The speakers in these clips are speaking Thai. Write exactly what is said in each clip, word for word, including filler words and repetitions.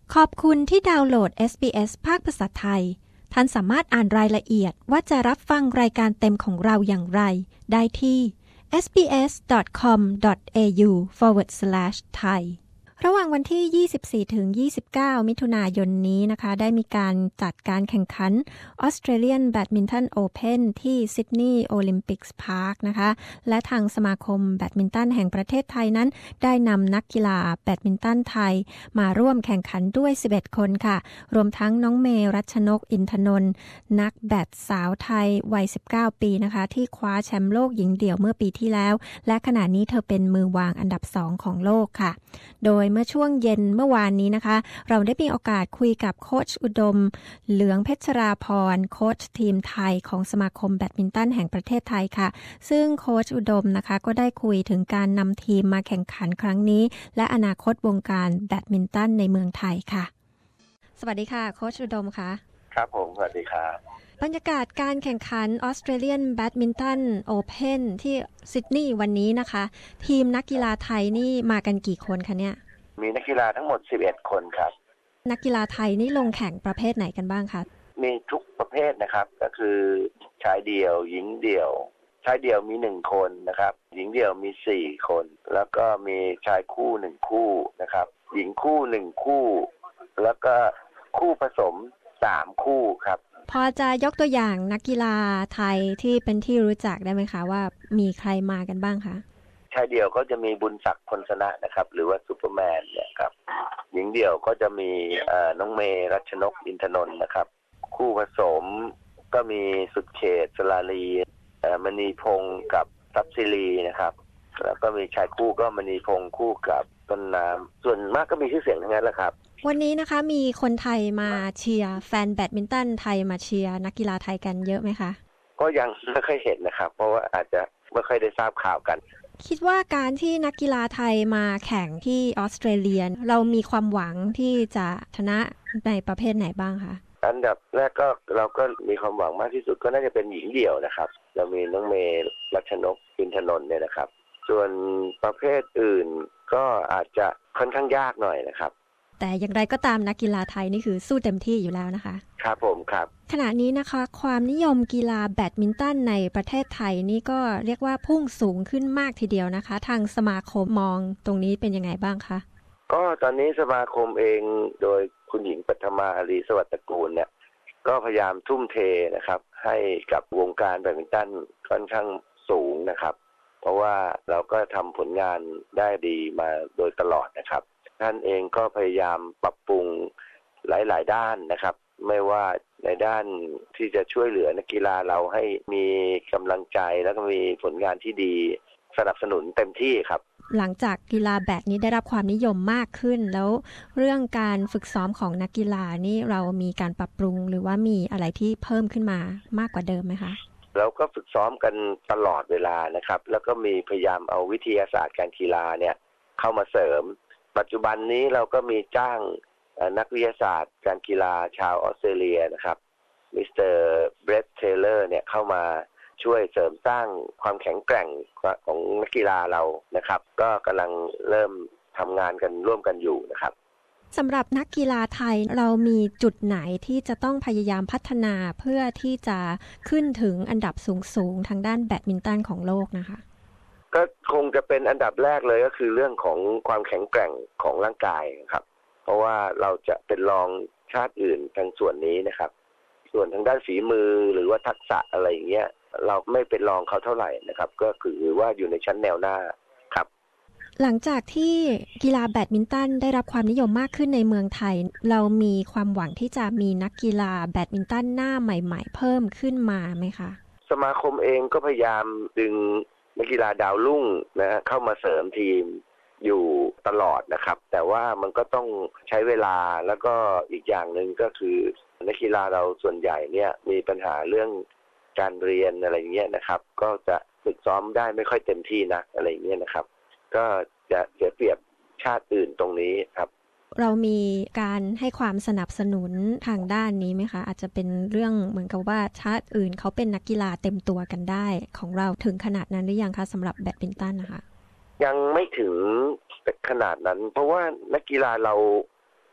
ขอบคุณที่ดาวน์โหลด เอส บี เอส ภาคภาษาไทยท่านสามารถอ่านรายละเอียดว่าจะรับฟังรายการเต็มของเราอย่างไรได้ที่ เอส บี เอส ดอท คอม ดอท เอ ยู สแลช ไทยระหว่างวันที่ ยี่สิบสี่ถึงยี่สิบเก้า มิถุนายนนี้นะคะได้มีการจัดการแข่งขัน Australian Badminton Open ที่ Sydney Olympics Park นะคะและทางสมาคมแบดมินตันแห่งประเทศไทยนั้นได้นำนักกีฬาแบดมินตันไทยมาร่วมแข่งขันด้วยสิบเอ็ดคนค่ะรวมทั้งน้องเมรัชนกอินทนนท์นักแบดสาวไทยวัยสิบเก้าปีนะคะที่คว้าแชมป์โลกหญิงเดี่ยวเมื่อปีที่แล้วและขณะนี้เธอเป็นมือวางอันดับสองของโลกค่ะโดยเมื่อช่วงเย็นเมื่อวานนี้นะคะเราได้มีโอกาสคุยกับโค้ชอุดมเหลืองเพชรราพรโค้ชทีมไทยของสมาคมแบดมินตันแห่งประเทศไทยค่ะซึ่งโค้ชอุดมนะคะก็ได้คุยถึงการนำทีมมาแข่งขันครั้งนี้และอนาคตวงการแบดมินตันในเมืองไทยค่ะสวัสดีค่ะโค้ชอุดมค่ะครับผมสวัสดีครับบรรยากาศการแข่งขัน Australian Badminton Open ที่ซิดนีย์วันนี้นะคะทีมนักกีฬาไทยนี่มากันกี่คนคะเนี่ยมีนักกีฬาทั้งหมดสิบเอ็ดคนครับนักกีฬาไทยนี่ลงแข่งประเภทไหนกันบ้างคะมีทุกประเภทนะครับก็คือชายเดี่ยวหญิงเดี่ยวชายเดี่ยวมีหนึ่งคนนะครับหญิงเดี่ยวมีสี่คนแล้วก็มีชายคู่หนึ่งคู่นะครับหญิงคู่หนึ่งคู่แล้วก็คู่ผสมสามคู่ครับพอจะยกตัวอย่างนักกีฬาไทยที่เป็นที่รู้จักได้ไหมคะว่ามีใครมากันบ้างคะชายเดี่ยวก็จะมีบุญศักดิ์พลชนะนะครับหรือว่าซูเปอร์แมนเนี่ยครับหญิงเดี่ยวก็จะมีน้องเมรัชนกอินทนนท์นะครับคู่ผสมก็มีสุดเขตสลาลีมณีพงศ์กับทัพศิรีนะครับแล้วก็มีชายคู่ก็มณีพงศ์คู่กับต้นน้ำส่วนมากก็มีชื่อเสียงทั้งนั้นแหละครับวันนี้นะคะมีคนไทยมาเชียร์แฟนแบดมินตันไทยมาเชียร์นักกีฬาไทยกันเยอะไหมคะก็ยังไม่ค่อยเห็นนะครับเพราะว่าอาจจะไม่ค่อยได้ทราบข่าวกันคิดว่าการที่นักกีฬาไทยมาแข่งที่ออสเตรเลียเรามีความหวังที่จะชนะในประเภทไหนบ้างคะอันดับแรกก็เราก็มีความหวังมากที่สุดก็น่าจะเป็นหญิงเดี่ยวนะครับเรามีน้องเมรัชนกอินทนนท์เนี่ยนะครับส่วนประเภทอื่นก็อาจจะค่อนข้างยากหน่อยนะครับแต่อย่างไรก็ตามนักกีฬาไทยนี่คือสู้เต็มที่อยู่แล้วนะคะครับผมครับขณะนี้นะคะความนิยมกีฬาแบดมินตันในประเทศไทยนี่ก็เรียกว่าพุ่งสูงขึ้นมากทีเดียวนะคะทางสมาคมมองตรงนี้เป็นยังไงบ้างคะก็ตอนนี้สมาคมเองโดยคุณหญิงปัทมาอารีสวัสดิ์ตระกูลเนี่ยก็พยายามทุ่มเทนะครับให้กับวงการแบดมินตันค่อนข้างสูงนะครับเพราะว่าเราก็ทำผลงานได้ดีมาโดยตลอดนะครับท่านเองก็พยายามปรับปรุงหลายๆด้านนะครับไม่ว่าในด้านที่จะช่วยเหลือนักกีฬาเราให้มีกำลังใจแล้วก็มีผลงานที่ดีสนับสนุนเต็มที่ครับหลังจากกีฬาแบดนี้ได้รับความนิยมมากขึ้นแล้วเรื่องการฝึกซ้อมของนักกีฬานี่เรามีการปรับปรุงหรือว่ามีอะไรที่เพิ่มขึ้นมามากกว่าเดิมไหมคะเราก็ฝึกซ้อมกันตลอดเวลานะครับแล้วก็มีพยายามเอาวิทยาศาสตร์การกีฬาเนี่ยเข้ามาเสริมปัจจุบันนี้เราก็มีจ้างนักวิทยาศาสตร์การกีฬาชาวออสเตรเลียนะครับมิสเตอร์เบรดเทเลอร์เนี่ยเข้ามาช่วยเสริมสร้างความแข็งแกร่งของนักกีฬาเรานะครับก็กำลังเริ่มทำงานกันร่วมกันอยู่นะครับสำหรับนักกีฬาไทยเรามีจุดไหนที่จะต้องพยายามพัฒนาเพื่อที่จะขึ้นถึงอันดับสูงๆทางด้านแบดมินตันของโลกนะคะก็คงจะเป็นอันดับแรกเลยก็คือเรื่องของความแข็งแกร่งของร่างกายครับเพราะว่าเราจะเป็นรองชาติอื่นทางส่วนนี้นะครับส่วนทางด้านฝีมือหรือว่าทักษะอะไรอย่างเงี้ยเราไม่เป็นรองเขาเท่าไหร่นะครับก็คือว่าอยู่ในชั้นแนวหน้าครับหลังจากที่กีฬาแบดมินตันได้รับความนิยมมากขึ้นในเมืองไทยเรามีความหวังที่จะมีนักกีฬาแบดมินตันหน้าใหม่ๆเพิ่มขึ้นมาไหมคะสมาคมเองก็พยายามดึงนักกีฬาดาวรุ่งนะเข้ามาเสริมทีมอยู่ตลอดนะครับแต่ว่ามันก็ต้องใช้เวลาแล้วก็อีกอย่างหนึ่งก็คือนักกีฬาเราส่วนใหญ่เนี่ยมีปัญหาเรื่องการเรียนอะไรเงี้ยนะครับก็จะฝึกซ้อมได้ไม่ค่อยเต็มที่นะอะไรเงี้ยนะครับก็จะเสียเปรียบชาติอื่นตรงนี้ครับเรามีการให้ความสนับสนุนทางด้านนี้ไหมคะอาจจะเป็นเรื่องเหมือนกับว่าชาติอื่นเขาเป็นนักกีฬาเต็มตัวกันได้ของเราถึงขนาดนั้นหรือยังคะสำหรับแบดมินตันนะคะยังไม่ถึงขนาดนั้นเพราะว่านักกีฬาเรา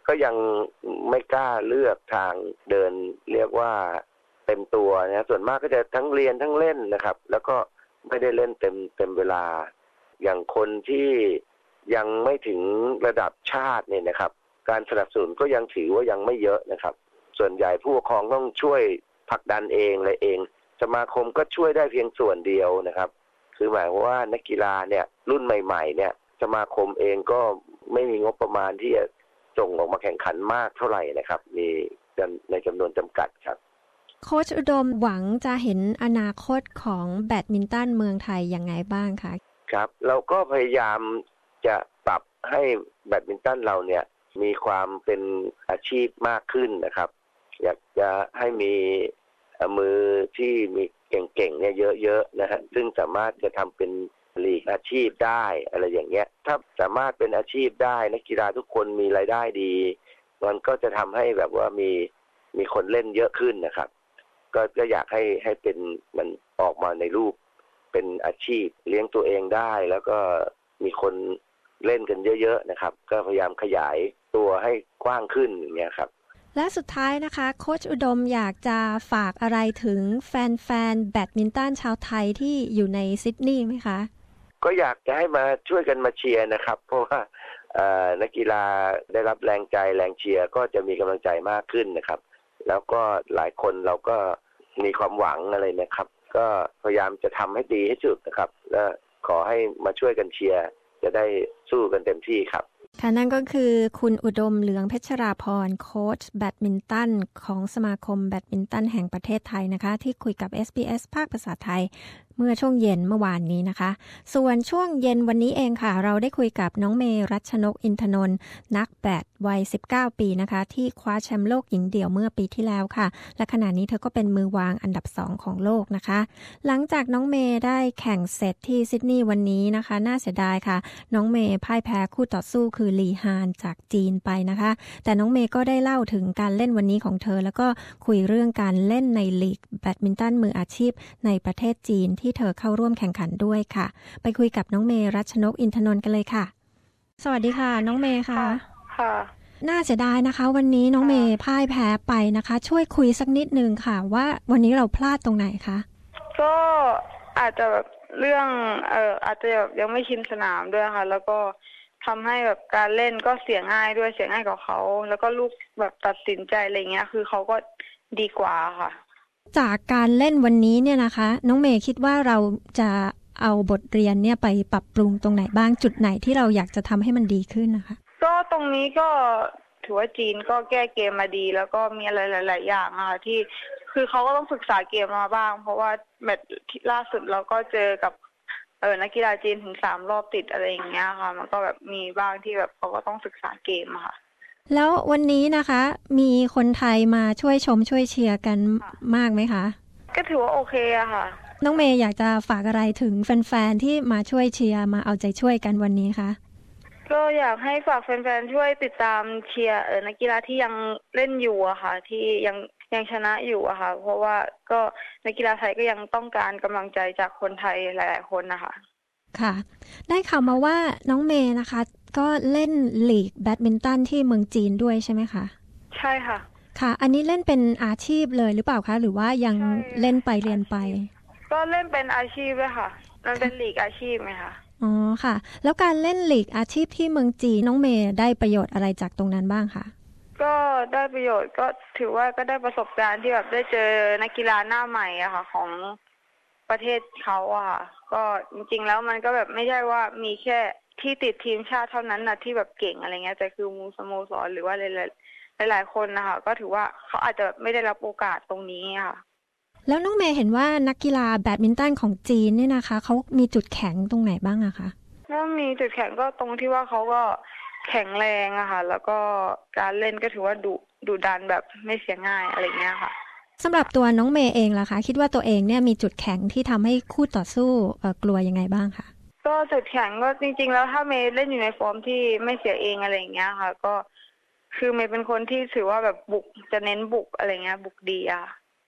ก็ยังไม่กล้าเลือกทางเดินเรียกว่าเต็มตัวนะส่วนมากก็จะทั้งเรียนทั้งเล่นนะครับแล้วก็ไม่ได้เล่นเต็มเต็มเวลาอย่างคนที่ยังไม่ถึงระดับชาติเนี่ยนะครับการสนับสนุนก็ยังถือว่ายังไม่เยอะนะครับส่วนใหญ่ผู้ปกครองต้องช่วยผลักดันเองเลยเองสมาคมก็ช่วยได้เพียงส่วนเดียวนะครับคือหมายว่านักกีฬาเนี่ยรุ่นใหม่ๆเนี่ยสมาคมเองก็ไม่มีงบประมาณที่จะส่งออกมาแข่งขันมากเท่าไหร่นะครับมีในจำนวนจำกัดครับโค้ชอุดมหวังจะเห็นอนาคตของแบดมินตันเมืองไทยยังไงบ้างคะครับเราก็พยายามจะปรับให้แบดมินตันเราเนี่ยมีความเป็นอาชีพมากขึ้นนะครับอยากจะให้มีมือที่มีเก่งๆเนี่ยเยอะๆนะฮะซึ่งสามารถจะทำเป็นลีกอาชีพได้อะไรอย่างเงี้ยถ้าสามารถเป็นอาชีพได้นักกีฬาทุกคนมีรายได้ดีมันก็จะทำให้แบบว่ามีมีคนเล่นเยอะขึ้นนะครับก็ก็อยากให้ให้เป็นมันออกมาในรูปเป็นอาชีพเลี้ยงตัวเองได้แล้วก็มีคนเล่นกันเยอะๆนะครับก็พยายามขยายตัวให้กว้างขึ้นอย่างเงี้ยครับและสุดท้ายนะคะโค้ชอุดมอยากจะฝากอะไรถึงแฟนๆแบดมินตันชาวไทยที่อยู่ในซิดนีย์ไหมคะก็อยากจะให้มาช่วยกันมาเชียร์นะครับเพราะว่านักกีฬาได้รับแรงใจแรงเชียร์ก็จะมีกำลังใจมากขึ้นนะครับแล้วก็หลายคนเราก็มีความหวังอะไรนะครับก็พยายามจะทำให้ดีที่สุดนะครับและขอให้มาช่วยกันเชียร์จะได้สู้กันเต็มที่ครับค่ะนั่นก็คือคุณอุดมเหลืองเพชรราพรโค้ชแบดมินตันของสมาคมแบดมินตันแห่งประเทศไทยนะคะที่คุยกับ เอส บี เอส ภาคภาษาไทยเมื่อช่วงเย็นเมื่อวานนี้นะคะส่วนช่วงเย็นวันนี้เองค่ะเราได้คุยกับน้องเมรัชนกอินทนนท์นักแบดวัยสิบเก้าปีนะคะที่คว้าแชมป์โลกหญิงเดี่ยวเมื่อปีที่แล้วค่ะและขณะนี้เธอก็เป็นมือวางอันดับสองของโลกนะคะหลังจากน้องเมได้แข่งเสร็จที่ซิดนีย์วันนี้นะคะน่าเสียดายค่ะน้องเมพ่ายแพ้คู่ต่อสู้คือลีฮานจากจีนไปนะคะแต่น้องเมก็ได้เล่าถึงการเล่นวันนี้ของเธอแล้วก็คุยเรื่องการเล่นในลีกแบดมินตันมืออาชีพในประเทศจีนที่เธอเข้าร่วมแข่งขันด้วยค่ะไปคุยกับน้องเมรัชนกอินทนนท์กันเลยค่ะสวัสดีค่ะน้องเมค่ะค่ะน่าเสียดายนะคะวันนี้น้องเมพ่ายแพ้ไปนะคะช่วยคุยสักนิดนึงค่ะว่าวันนี้เราพลาดตรงไหนคะก็อาจจะแบบเรื่องเอ่ออาจจะแบบยังไม่ชินสนามด้วยค่ะแล้วก็ทำให้แบบการเล่นก็เสียง่ายด้วยเสียง่ายกว่าเขาแล้วก็ลูกแบบตัดสินใจอะไรเงี้ยคือเขาก็ดีกว่าค่ะจากการเล่นวันนี้เนี่ยนะคะน้องเมย์คิดว่าเราจะเอาบทเรียนเนี่ยไปปรับปรุงตรงไหนบ้างจุดไหนที่เราอยากจะทำให้มันดีขึ้นนะคะก็ตรงนี้ก็ถือว่าจีนก็แก้เกมมาดีแล้วก็มีอะไรหลายๆอย่างค่ะที่คือเขาก็ต้องศึกษาเกมมาบ้างเพราะว่าแมตช์ล่าสุดเราก็เจอกับเออนักกีฬาจีนถึงสามรอบติดอะไรอย่างเงี้ยค่ะมันก็แบบมีบ้างที่แบบเขาก็ต้องศึกษาเกมค่ะแล้ววันนี้นะคะมีคนไทยมาช่วยชมช่วยเชียร์กันมากไหมคะก็ถือว่าโอเคอะค่ะน้องเมย์อยากจะฝากอะไรถึงแฟนๆที่มาช่วยเชียร์มาเอาใจช่วยกันวันนี้คะก็อยากให้ฝากแฟนๆช่วยติดตามเชียร์เออนักกีฬาที่ยังเล่นอยู่อะค่ะที่ยังยังชนะอยู่อะค่ะเพราะว่าก็นักกีฬาไทยก็ยังต้องการกำลังใจจากคนไทยหลายๆคนนะคะค่ะได้ข่าวมาว่าน้องเมย์นะคะก็เล่นลีกแบดมินตันที่เมืองจีนด้วยใช่ไหมคะใช่ค่ะค่ะอันนี้เล่นเป็นอาชีพเลยหรือเปล่าคะหรือว่ายังเล่นไปเรียนไปก็เล่นเป็นอาชีพเลยค่ะมันเป็นลีกอาชีพไหมคะอ๋อค่ะแล้วการเล่นลีกอาชีพที่เมืองจีนน้องเมย์ได้ประโยชน์อะไรจากตรงนั้นบ้างคะก็ได้ประโยชน์ก็ถือว่าก็ได้ประสบการณ์ที่แบบได้เจอนักกีฬาหน้าใหม่อะค่ะของประเทศเขาอะค่ะก็จริงๆแล้วมันก็แบบไม่ใช่ว่ามีแค่ที่ติดทีมชาติเท่านั้นนะที่แบบเก่งอะไรเงี้ยแต่คือมูสโมสรหรือว่าหลายๆหลายๆคนนะคะก็ถือว่าเขาอาจจะไม่ได้รับโอกาสตรงนี้ค่ะแล้วน้องเมย์เห็นว่านักกีฬาแบดมินตันของจีนเนี่ยนะคะเขามีจุดแข็งตรงไหนบ้างอะคะก็มีจุดแข็งก็ตรงที่ว่าเขาก็แข็งแรงอะค่ะแล้วก็การเล่นก็ถือว่าดุดุดันแบบไม่เสียง่ายอะไรเงี้ยค่ะสำหรับตัวน้องเมย์เองล่ะคะคิดว่าตัวเองเนี่ยมีจุดแข็งที่ทำให้คู่ต่อสู้เอ่อกลัวยังไงบ้างคะก็จุดแข็งก็จริงๆแล้วถ้าเมย์เล่นอยู่ในฟอร์มที่ไม่เสียเองอะไรอย่างเงี้ยค่ะก็คือเมย์เป็นคนที่ถือว่าแบบบุกจะเน้นบุกอะไรเงี้ยบุกดีอะ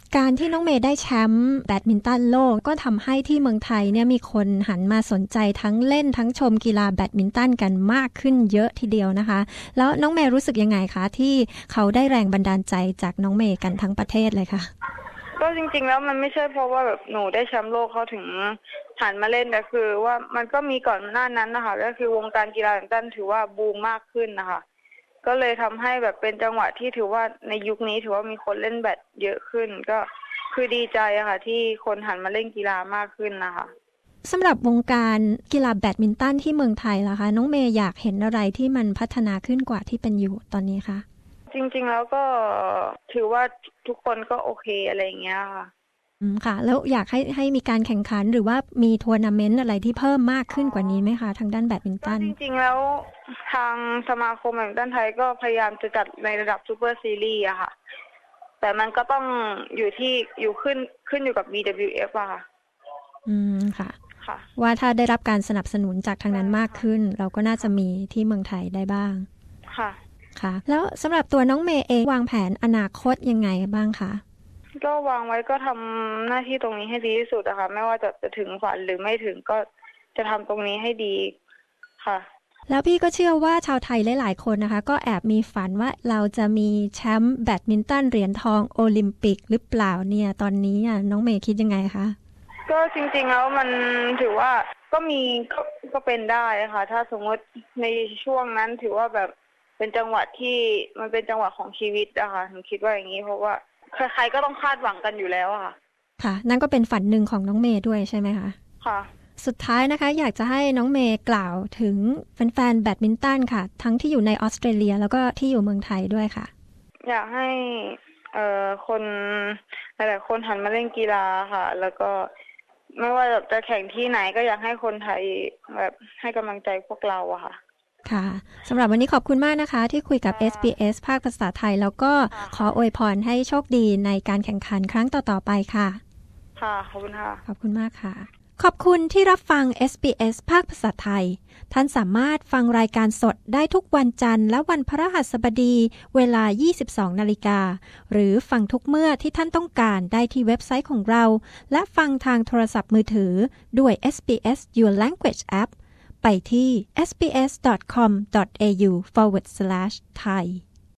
การที่น้องเมย์ได้แชมป์แบดมินตันโลกก็ทำให้ที่เมืองไทยเนี่ยมีคนหันมาสนใจทั้งเล่นทั้งชมกีฬาแบดมินตันกันมากขึ้นเยอะทีเดียวนะคะแล้วน้องเมย์รู้สึกยังไงคะที่เขาได้แรงบันดาลใจจากน้องเมย์กันทั้งประเทศเลยค่ะก็จริงๆแล้วมันไม่ใช่เพราะว่าแบบหนูได้แชมป์โลกเขาถึงหันมาเล่นแต่คือว่ามันก็มีก่อนหน้านั้นนะคะก็คือวงการกีฬาแบดมินตันถือว่าบูมมากขึ้นนะคะก็เลยทำให้แบบเป็นจังหวะที่ถือว่าในยุคนี้ถือว่ามีคนเล่นแบดเยอะขึ้นก็คือดีใจอะค่ะที่คนหันมาเล่นกีฬามากขึ้นนะคะสำหรับวงการกีฬาแบดมินตันที่เมืองไทยล่ะคะน้องเมย์อยากเห็นอะไรที่มันพัฒนาขึ้นกว่าที่เป็นอยู่ตอนนี้คะจริงๆแล้วก็ถือว่าทุกคนก็โอเคอะไรอย่างเงี้ยค่ะอืมค่ะแล้วอยากให้ให้มีการแข่งขันหรือว่ามีทัวร์นาเมนต์อะไรที่เพิ่มมากขึ้นกว่านี้ไหมคะทางด้านแบดมินตันจริงๆแล้วทางสมาคมแบดมินตันไทยก็พยายามจะจัดในระดับซูเปอร์ซีรีส์อะค่ะแต่มันก็ต้องอยู่ที่อยู่ขึ้นขึ้นอยู่กับ บี ดับเบิลยู เอฟ อะค่ะอืมค่ะค่ะว่าถ้าได้รับการสนับสนุนจากทางนั้นมากขึ้นเราก็น่าจะมีที่เมืองไทยได้บ้างค่ะค่ะแล้วสำหรับตัวน้องเมย์เองวางแผนอนาคตยังไงบ้างคะก็วางไว้ก็ทำหน้าที่ตรงนี้ให้ดีที่สุดอะค่ะไม่ว่าจะจะถึงฝันหรือไม่ถึงก็จะทำตรงนี้ให้ดีค่ะแล้วพี่ก็เชื่อว่าชาวไทยหลายๆคนนะคะก็แอบมีฝันว่าเราจะมีแชมป์แบดมินตันเหรียญทองโอลิมปิกหรือเปล่าเนี่ยตอนนี้อ่ะน้องเมย์คิดยังไงคะก็จริงๆแล้วมันถือว่าก็มีก็ก็เป็นได้ค่ะถ้าสมมติในช่วงนั้นถือว่าแบบเป็นจังหวะที่มันเป็นจังหวะของชีวิตอะค่ะผมคิดว่าอย่างนี้เพราะว่าใครๆก็ต้องคาดหวังกันอยู่แล้วอะค่ะค่ะนั่นก็เป็นฝันหนึ่งของน้องเมย์ด้วยใช่ไหมคะค่ะสุดท้ายนะคะอยากจะให้น้องเมย์กล่าวถึงแฟนๆแบดมินตันค่ะทั้งที่อยู่ในออสเตรเลียแล้วก็ที่อยู่เมืองไทยด้วยค่ะอยากให้เอ่อคนหลายๆคนหันมาเล่นกีฬาค่ะแล้วก็ไม่ว่าจะแข่งที่ไหนก็อยากให้คนไทยแบบให้กำลังใจพวกเราอะค่ะค่ะสำหรับวันนี้ขอบคุณมากนะคะที่คุยกับ เอส บี เอส ภาคภาษาไทยแล้วก็ขออวยพรให้โชคดีในการแข่งขันครั้งต่อๆไปค่ะค่ะขอบคุณค่ะขอบคุณมากค่ะขอบคุณที่รับฟัง เอส บี เอส ภาคภาษาไทยท่านสามารถฟังรายการสดได้ทุกวันจันทร์และวันพฤหัสบดีเวลา ยี่สิบสองนาฬิกาหรือฟังทุกเมื่อที่ท่านต้องการได้ที่เว็บไซต์ของเราและฟังทางโทรศัพท์มือถือด้วย เอส บี เอส Your Language App ไปที่ เอส บี เอส ดอท คอม ดอท เอ ยู ฟอร์วาร์ด สแลช ไทย